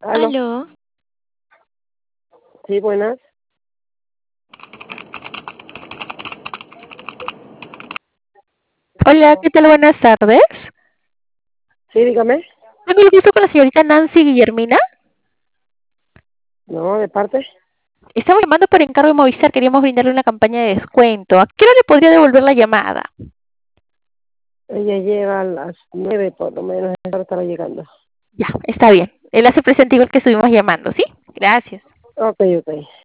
Aló, Aló, sí, buenas. hola, ¿qué tal? Buenas tardes. Sí, dígame. Tengo el gusto con la señorita Nancy Guillermina. No, de parte. Estamos llamando por encargo de Movistar, queríamos brindarle una campaña de descuento. ¿A qué hora le podría devolver la llamada? Ella llega a las 9 por lo menos, ahora estará llegando. Ya, está bien. Él hace presente igual que estuvimos llamando, ¿sí? Gracias. Ok, ok.